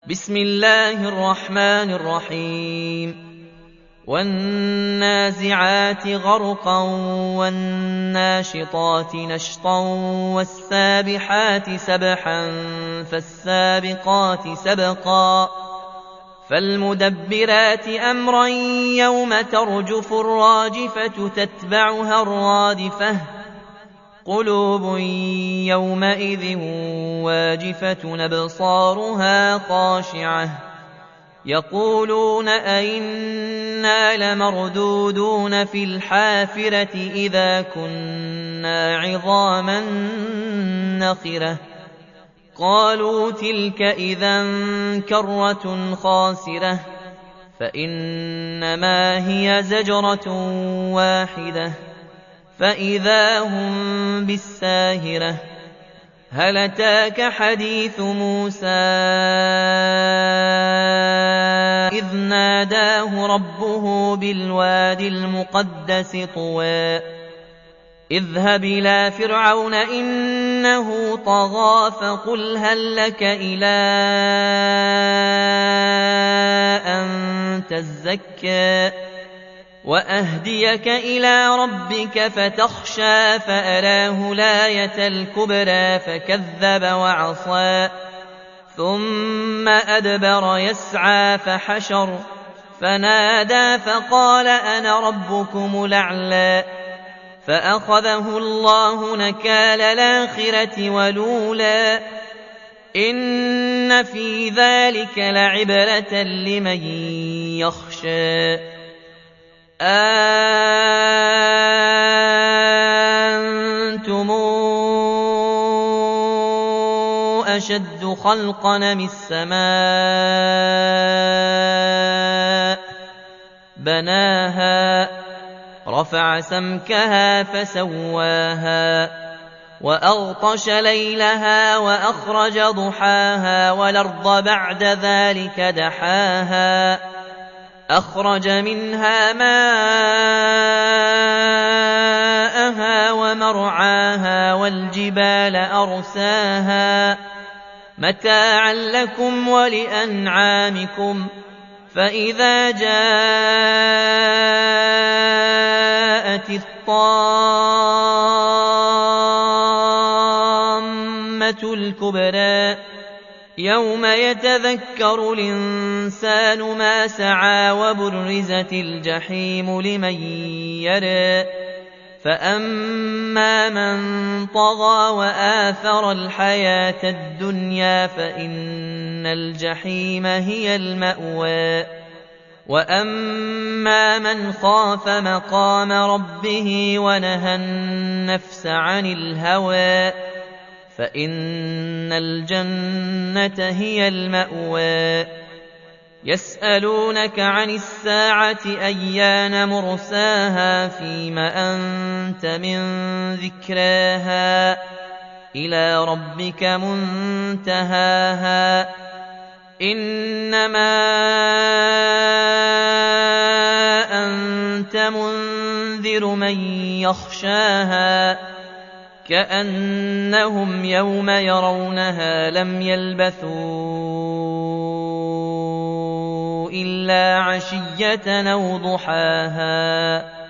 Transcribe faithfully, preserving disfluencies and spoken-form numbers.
بسم الله الرحمن الرحيم والنازعات غرقا والناشطات نشطا والسابحات سبحا فالسابقات سبقا فالمدبرات أمرا يوم ترجف الراجفة تتبعها الرادفة قلوب يومئذ واجفة أبصارها خاشعة يقولون أئنا لمردودون في الحافرة إذا كنا عظاما نخرة قالوا تلك إذا كرة خاسرة فإنما هي زجرة واحدة فإذا هم بالساهرة هل أتاك حديث موسى إذ ناداه ربه بالواد المقدس طوى اذهب إلى فرعون إنه طغى فقل هل لك إلى أن تزكى وأهديك إلى ربك فتخشى فأراه الآية الكبرى فكذب وعصى ثم أدبر يسعى فحشر فنادى فقال أنا ربكم الأعلى فأخذه الله نكال الآخرة والأولى إن في ذلك لعبرة لمن يخشى أأنتم أشد خلقا من السماء بناها رفع سمكها فسواها وأغطش ليلها وأخرج ضحاها والأرض بعد ذلك دحاها أخرج منها ماءها ومرعاها والجبال أرساها متاعا لكم ولأنعامكم فإذا جاءت الطامة الكبرى يوم يتذكر الإنسان ما سعى وبرزت الجحيم لمن يرى فأما من طغى وآثر الحياة الدنيا فإن الجحيم هي المأوى وأما من خاف مقام ربه ونهى النفس عن الهوى فإن الجنة هي المأوى يسألونك عن الساعة أيان مرساها فيم أنت من ذكراها إلى ربك منتهاها إنما أنت منذر من يخشاها كأنهم يوم يرونها لم يلبثوا إلا عشية أو ضحاها